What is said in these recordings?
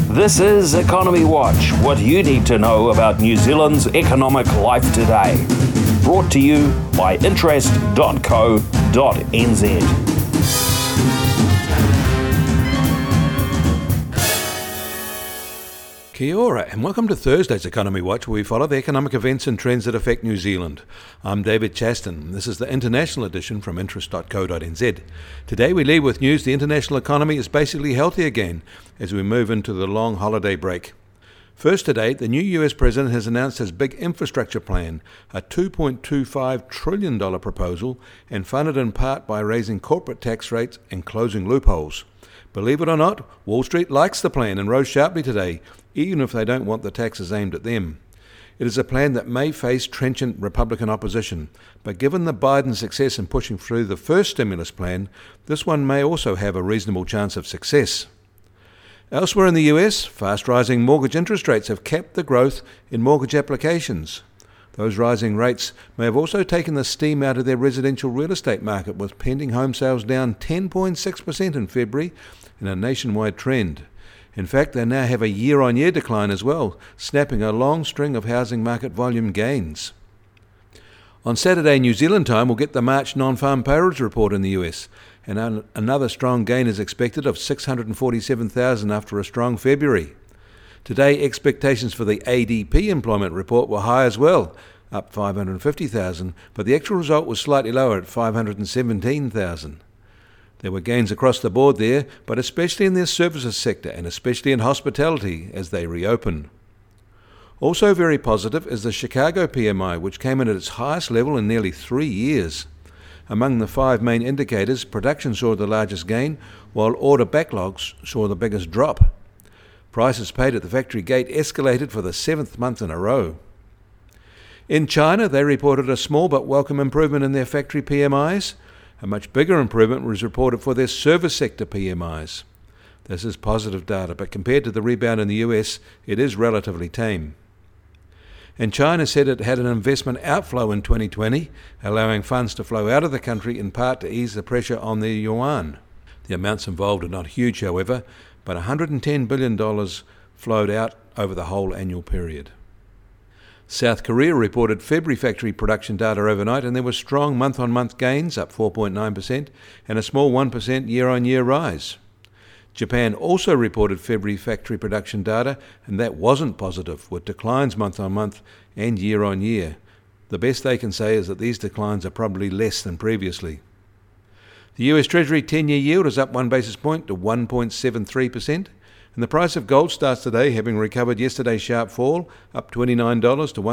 This is Economy Watch, what you need to know about New Zealand's economic life today. Brought to you by interest.co.nz. Kia ora, and welcome to Thursday's Economy Watch, where we follow the economic events and trends that affect New Zealand. I'm David Chaston. This is the international edition from interest.co.nz. Today we lead with news the international economy is basically healthy again as we move into the long holiday break. First today, the new US president has announced his big infrastructure plan, a $2.25 trillion proposal, and funded in part by raising corporate tax rates and closing loopholes. Believe it or not, Wall Street likes the plan and rose sharply today, even if they don't want the taxes aimed at them. It is a plan that may face trenchant Republican opposition, but given the Biden success in pushing through the first stimulus plan, this one may also have a reasonable chance of success. Elsewhere in the US, fast-rising mortgage interest rates have capped the growth in mortgage applications. Those rising rates may have also taken the steam out of their residential real estate market, with pending home sales down 10.6% in February in a nationwide trend. In fact, they now have a year-on-year decline as well, snapping a long string of housing market volume gains. On Saturday, New Zealand time, we'll get the March non-farm payrolls report in the US, and another strong gain is expected of 647,000 after a strong February. Today, expectations for the ADP employment report were high as well, up 550,000, but the actual result was slightly lower at 517,000. There were gains across the board there, but especially in the services sector and especially in hospitality as they reopen. Also very positive is the Chicago PMI, which came in at its highest level in nearly 3 years. Among the 5 main indicators, production saw the largest gain, while order backlogs saw the biggest drop. Prices paid at the factory gate escalated for the 7th month in a row. In China, they reported a small but welcome improvement in their factory PMIs. A much bigger improvement was reported for their service sector PMIs. This is positive data, but compared to the rebound in the US, it is relatively tame. And China said it had an investment outflow in 2020, allowing funds to flow out of the country in part to ease the pressure on the yuan. The amounts involved are not huge, however, but $110 billion flowed out over the whole annual period. South Korea reported February factory production data overnight, and there were strong month-on-month gains, up 4.9%, and a small 1% year-on-year rise. Japan also reported February factory production data, and that wasn't positive, with declines month-on-month and year-on-year. The best they can say is that these declines are probably less than previously. The US Treasury 10-year yield is up 1 basis point to 1.73%. And the price of gold starts today, having recovered yesterday's sharp fall, up $29 to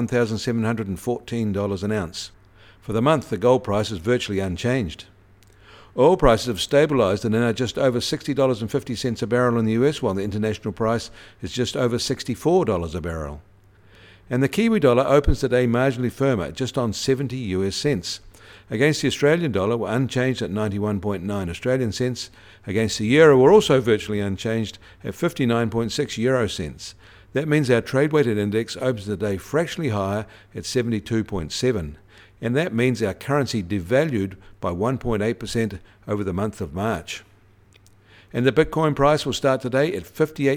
$1,714 an ounce. For the month, the gold price is virtually unchanged. Oil prices have stabilised and are now just over $60.50 a barrel in the US, while the international price is just over $64 a barrel. And the Kiwi dollar opens today marginally firmer, just on 70 US cents. Against the Australian dollar were unchanged at 91.9 Australian cents. Against the euro were also virtually unchanged at 59.6 euro cents. That means our trade-weighted index opens the day fractionally higher at 72.7. And that means our currency devalued by 1.8% over the month of March. And the Bitcoin price will start today at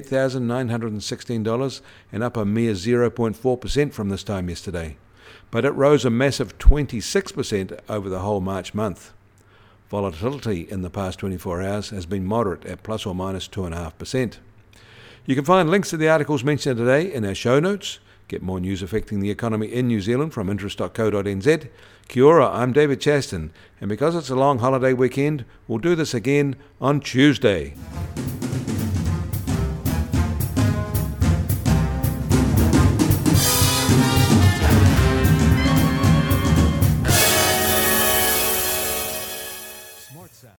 $58,916 and up a mere 0.4% from this time yesterday. But it rose a massive 26% over the whole March month. Volatility in the past 24 hours has been moderate at plus or minus 2.5%. You can find links to the articles mentioned today in our show notes. Get more news affecting the economy in New Zealand from interest.co.nz. Kia ora, I'm David Chaston, and because it's a long holiday weekend, we'll do this again on Tuesday.